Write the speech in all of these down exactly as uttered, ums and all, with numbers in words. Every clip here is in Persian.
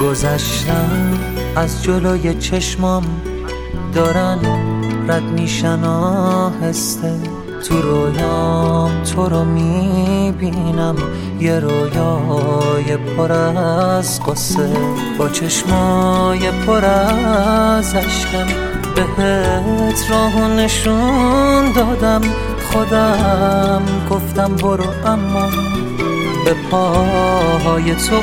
گذشتم از جلوی چشمام دارن رد میشن آهسته، تو رویام تو رو میبینم، یه رویای پر از قصه، با چشمای پر از اشکم بهت راهو نشون دادم، خودم گفتم برو اما به پاهای تو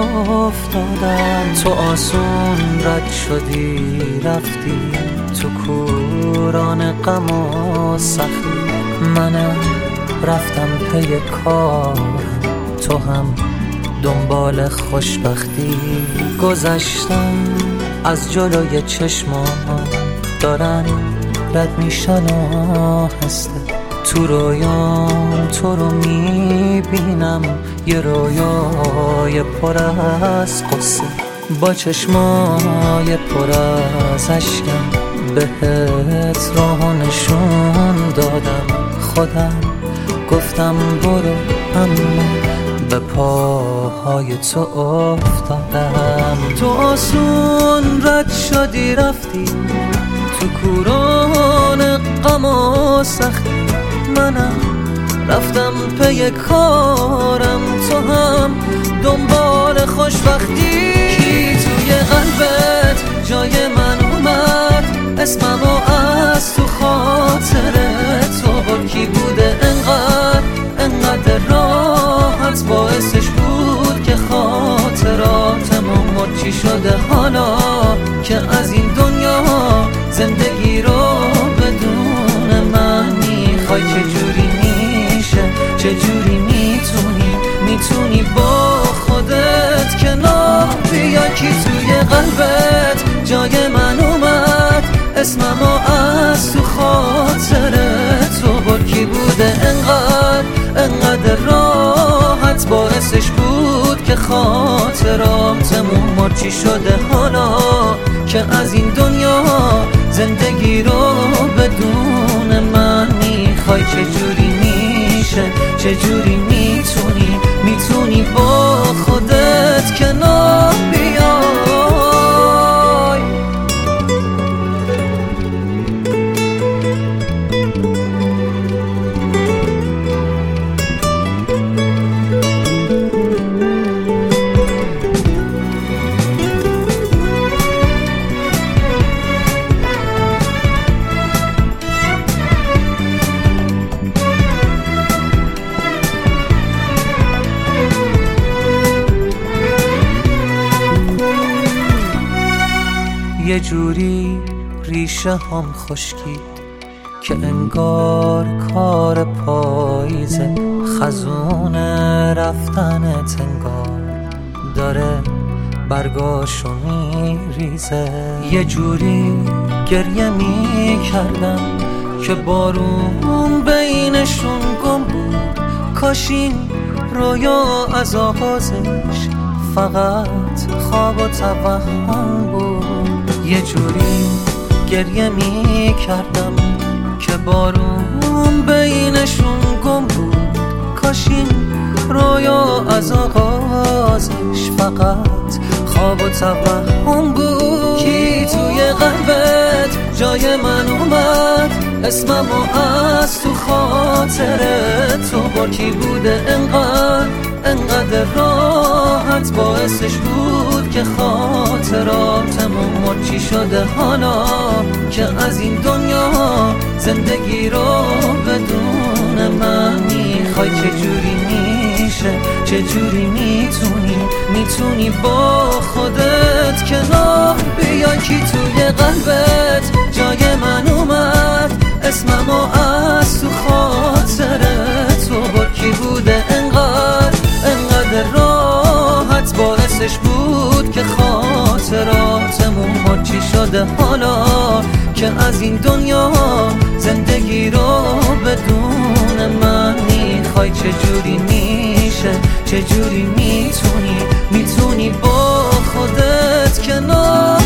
افتادم. تو آسون رد شدی رفتی تو کوران غم و سختی، منم رفتم پی کار، تو هم دنبال خوشبختی. گذشتم از جلوی چشمام دارن رد میشن آهسته، تو رویام تو رو میبینم، یه رویای پر از قصه، با چشمای پر از اشکم بهت راهو نشون دادم، خودم گفتم برو اما به پاهای تو افتادم. تو آسون رد شدی رفتی تو کوران غم و سختی، منم رفتم پی کارم، تو هم دنبال خوشبختی. کی توی قلبت جای من اومد، اسممو از تو خاطر تو بر، کی بوده انقدر انقدر راحت باعثش بود که خاطراتمون مر. چی شده حالا که از این دنیا زندگی رو بدون من میخوای؟ چجوری میشه چجوری میتونی میتونی با خودت کنار بیای؟ کی توی قلبت جای من اومد، اسممو از تو خاطر تو بر، کی بوده انقدر انقدر راحت باعثش بود که خاطراتمون مر. چی شده حالا که از این دنیا زندگی رو بدون من میخوای؟ چجوری میشه چجوری میتونی میتونی با خودت کنار بیای؟ یه جوری ریشه هم خشکی که انگار کار پاییزه، خزون رفتنت انگار داره برگاشو میریزه. یه جوری گریه میکردم که بارون بینشون گم بود، کاش این رویا از آغازش فقط خواب و توهم بود. یه جوری گریه می کردم که بارون بینشون گم بود، کاش این رویا از آغازش فقط خواب و توهم بود. کی توی قلبت جای من اومد، اسممو از تو خاطر تو بر، کی بوده انقدر انقدر راحت باعثش بود که خاطراتمون مر. چی شده حالا که از این دنیا زندگی رو بدون من میخوای؟ چجوری میشه چجوری میتونی میتونی با خودت کنار بیای؟ کی توی قلبت جای من اومد، اسممو از تو خاطر تو بر، کی بوده انقدر انقدر راحت باعثش بود که خاطراتمون مر. چی شده حالا که از این دنیا زندگی رو بدون من میخوای؟ چجوری میشه چجوری میتونی میتونی با خودت کنار